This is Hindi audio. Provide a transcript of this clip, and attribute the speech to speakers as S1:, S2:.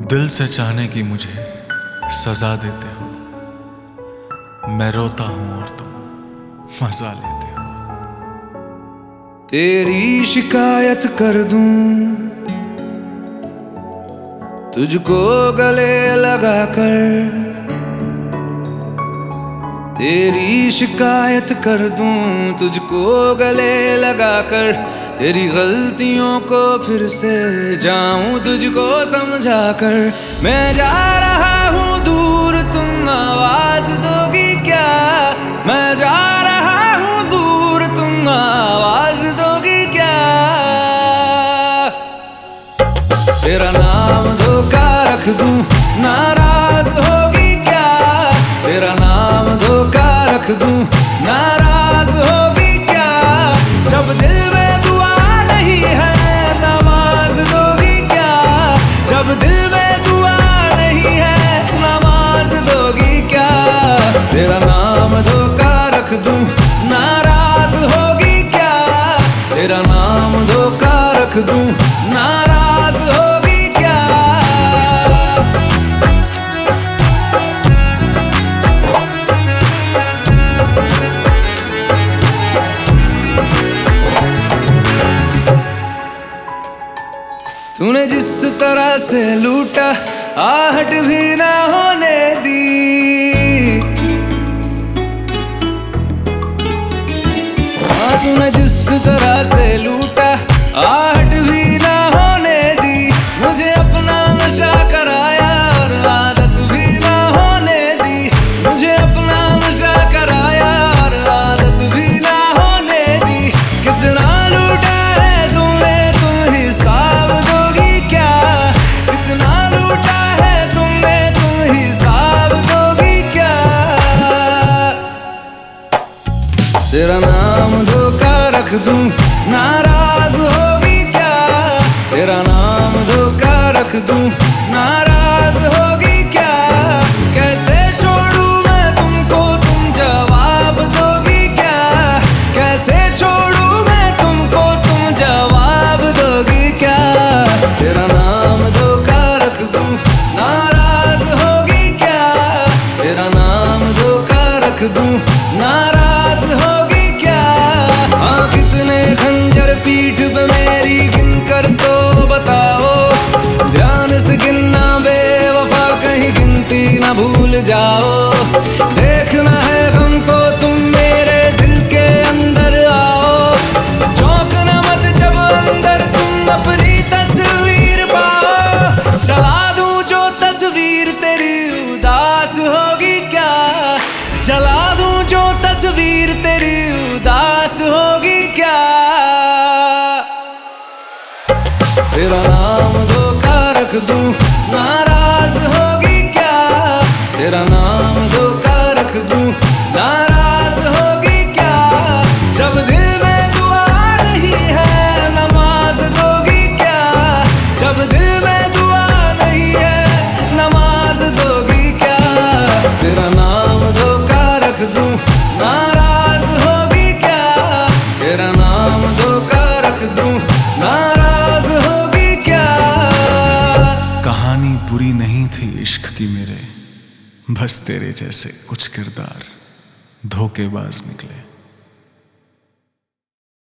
S1: दिल से चाहने की मुझे सजा देते हो। मैं रोता हूं और तुम मजा लेते हो।
S2: तेरी शिकायत कर दूं तुझको गले लगाकर, तेरी शिकायत कर दूं तुझको गले लगाकर, तेरी गलतियों को फिर से जाऊं तुझको समझाकर। मैं जा रहा हूं दूर, तुम आवाज दोगी क्या? मैं जा रहा हूं दूर, तुम आवाज दोगी क्या? तेरा नाम धोखा रख दूं, नाराज होगी क्या? तेरा नाम धोखा रख दूं, नाराज होगी क्या? जब दिल में दुआ नहीं है, नमाज दोगी क्या? जब दिल में दुआ नहीं है, नमाज दोगी क्या? तेरा नाम धोखा रख दूं, नाराज होगी क्या? तेरा नाम धोखा रख दूं, नाराज होगी क्या? तूने जिस तरह से लूटा, आहट भी ना होने दी। हाँ, तूने जिस तरह से लूटा, आहट भी ना होने दी। मुझे अपना नशा कराया और आदत भी ना होने दी। मुझे अपना नशा कराया और आदत भी ना होने दी। कितना लूटा है तुमने, तुम हिसाब दोगी क्या? कितना लूटा है तुमने, तुम हिसाब दोगी क्या? तेरा नाम धोखा रख दूं, नाराज होगी क्या? तेरा नाम धोखा रख दूं, नाराज होगी क्या? कैसे छोड़ूं मैं तुमको, तुम जवाब दोगी क्या? कैसे छोड़ूं मैं तुमको, तुम जवाब दोगी क्या? तेरा नाम धोखा रख दूं, नाराज होगी क्या? तेरा नाम धोखा रख दूं, नाराज होगी क्या? हाँ, कितने खंजर पीठ पे मेरी गिन कर तो बताओ। ध्यान से गिनना बेवफा, कहीं गिनती ना भूल जाओ। देखना है हमको तुम मेरे दिल के अंदर आओ। चौंकना मत जब अंदर तुम अपनी तस्वीर पाओ। जला दूं जो तस्वीर तेरी, उदास होगी क्या? जला दूं जो तस्वीर तेरी, उदास होगी क्या? तेरा नाम धोखा रख दूं, नाराज होगी क्या? तेरा नाम धोखा रख दूं, नाराज होगी क्या? जब दिल में दुआ नहीं है, नमाज दोगी क्या? जब दिल में दुआ नहीं है, नमाज दोगी क्या? तेरा नाम धोखा रख दूं, नाराज होगी क्या? तेरा नाम धोखा रख दूं, नाराज होगी क्या?
S1: कहानी बुरी नहीं थी इश्क की मेरे, बस तेरे जैसे कुछ किरदार धोखेबाज निकले।